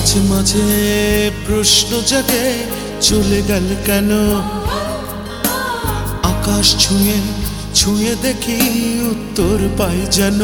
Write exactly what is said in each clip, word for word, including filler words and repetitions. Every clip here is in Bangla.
মাঝে মাঝে প্রশ্ন জাগে চলে গেল কেন, আকাশ ছুঁয়ে ছুঁয়ে দেখি উত্তর পাই যেন।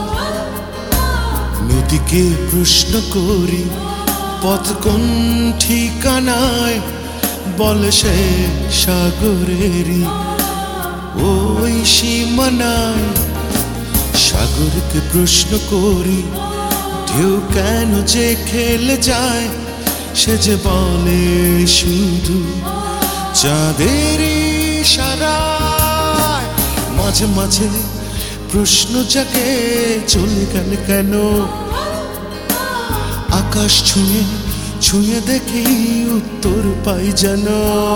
নদীকে প্রশ্ন করি পথ কোন ঠিকানায়, বলে সে সাগরেরই ওই সীমানায়। সাগরকে প্রশ্ন করি ঢেউ কেন যে খেলে যায়, সে যে বলে শুধু চাঁদের ইশারায়। মাঝে মাঝে প্রশ্ন জাগে চলে গেল কেন, আকাশ ছুঁয়ে ছুঁয়ে দেখি উত্তর পাই যেন।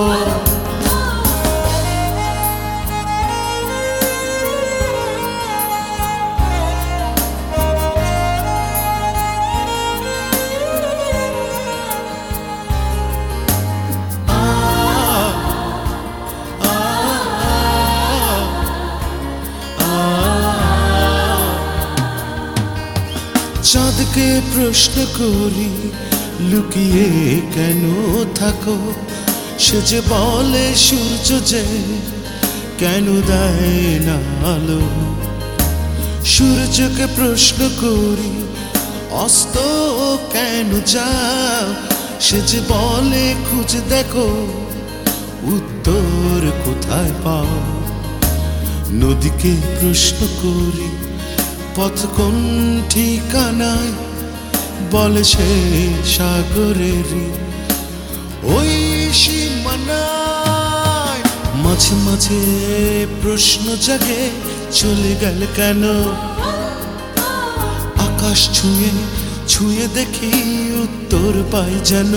চাঁদকে প্রশ্ন করি লুকিয়ে কেন থাকো, সে যে বলে সূর্য যে কেন দেয় না আলো। সূর্যকে প্রশ্ন করি অস্ত কেন যাও, সে যে বলে খুঁজে দেখো উত্তর কোথায় পাও। নদীকে প্রশ্ন করি পথ কোন ঠিকানায়, বলে সে সাগরেরই ওই সীমানায়। মাঝে মাঝে প্রশ্ন জাগে চলে গেল কেন, আকাশ ছুঁয়ে ছুঁয়ে দেখি উত্তর পাই যেন।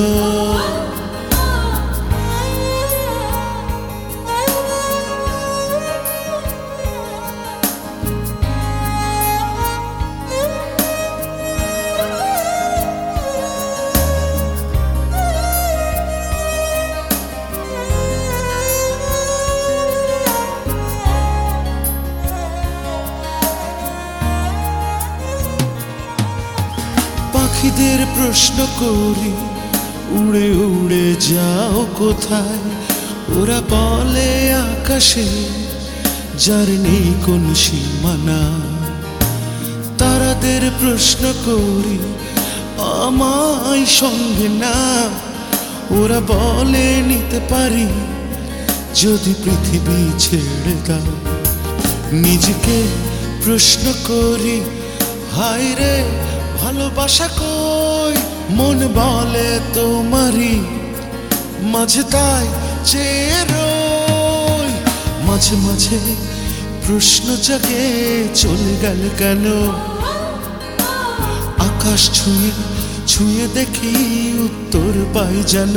পাখিদের প্রশ্ন করি উড়ে উড়ে যাও কোথায়, ওরা বলে আকাশে যার নেই কোন সীমানা। তারাদের প্রশ্ন করি আমায় সঙ্গে না, ওরা বলে নিতে পারি যদি পৃথিবী ছেড়ে দাও। নিজেকে প্রশ্ন করি হায় রে ভালোবাসা কই, মন বলে তোমারই মাঝে তাই চেয়ে রই। মাঝে মাঝে প্রশ্ন জাগে চলে গেল কেন, আকাশ ছুঁয়ে ছুঁয়ে দেখি উত্তর পাই যেন।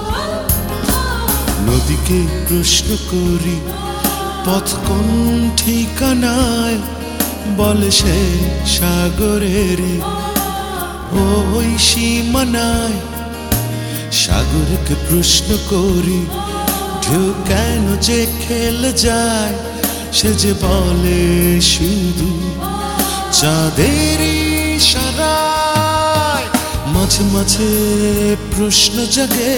নদীকে প্রশ্ন করি পথ কোন ঠিকানায়, বলে সে সাগরেরই ওই সীমানায়। সাগরকে প্রশ্ন করি ঢেউ কেন যে খেলে যায়, সে যে বলে শুধু চাঁদের ইশারায়। মাঝে মাঝে প্রশ্ন জাগে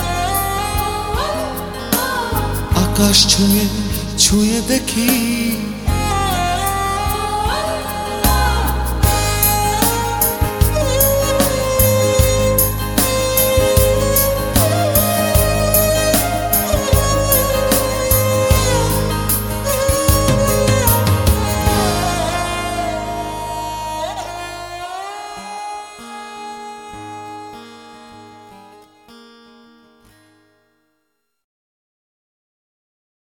আকাশ ছুঁয়ে ছুঁয়ে দেখি